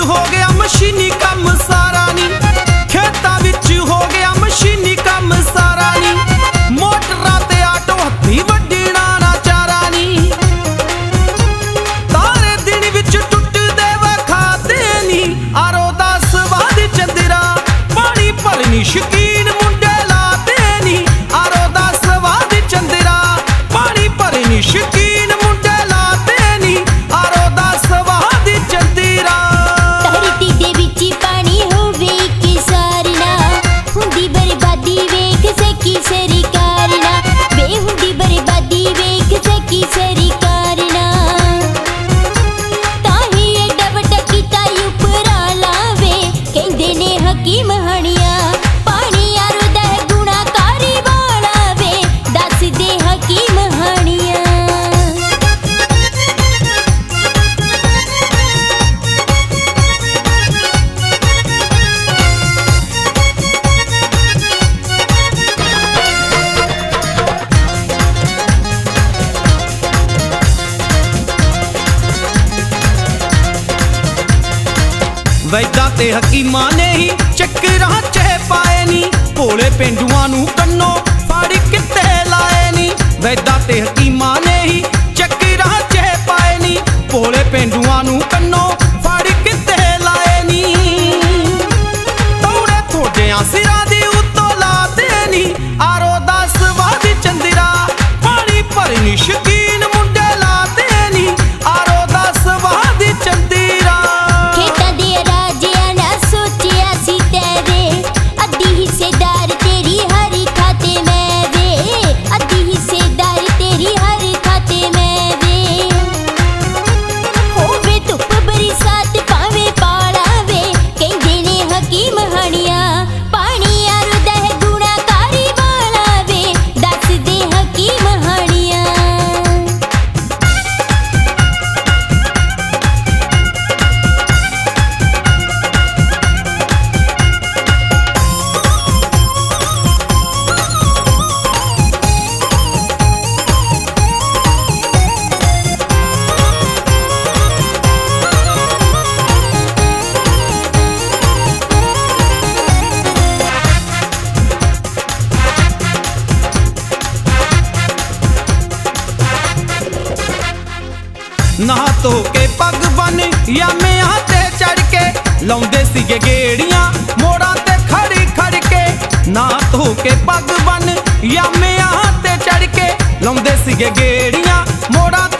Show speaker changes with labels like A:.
A: हो गया मशीनी काम सारा नी, खेतां विच हो गया मशीनी काम सारा नी, मोटरां ते आटो हत्थी वड्डणा ना चारा नी, तारे दिन विच टुटदे वखाते नी, आरो दा स्वाद चंदरा पानी भरनी शकीन मुंडे लाते नी, आरो दा स्वाद चंदरा पानी भरनी शकीन मुंडे लाते नी, आरो दा स्वाद चंदरा।
B: धरती दे विच पानी होवे कि सारना, हुंदी बर्बादी वेख सकी सरकार ना, वे हुंदी बर्बादी वेख सकी सरकार ना, ताही एडा वड्डा कीता उपराला वे, कहंदे ने हकीम हणिया पानी यारो दा गुणाकारी वाला वे, दस दे हकीम हणिया।
A: वैदां ते हकीमां ने ही चक्करां च पाए नी, भोले पेंडुआं नूं कन्नों फड़ किते लाए नी, वैदां ते हकीमां ने ही चक्करां च पाए नी, भोले पेंडुआं नूं कन्नों फड़ किते लाए नी, तौड़े थोड़ियां सिरां दी उत्तों लाते नी, आरो दा स्वाद चंदरा पानी भरनी शकीन मुंडे लाते नी, आरो दा स्वाद चंदरा।
B: खेतां दे राजिया ना सोचिया सी तेरे, अद्धी हिस्सेदार तेरी हर खाते मैं वे, अद्धी हिस्सेदार तेरी हर खाते मैं वे, होवे धुप बरसात पावे पाला वे, कहंदे ने हकीम हणिया पानी यारो दा गुणाकारी वाला वे, दस दे हकीम हणिया।
A: नहा धो के पग बन यामियां ते चढ़ के, लाउंदे सीगे गेड़ियां मोड़ां ते खड़ी खड़ के, नहा धो के पग बन यामियां ते चढ़ के, लाउंदे सीगे गेड़ियां मोड़ां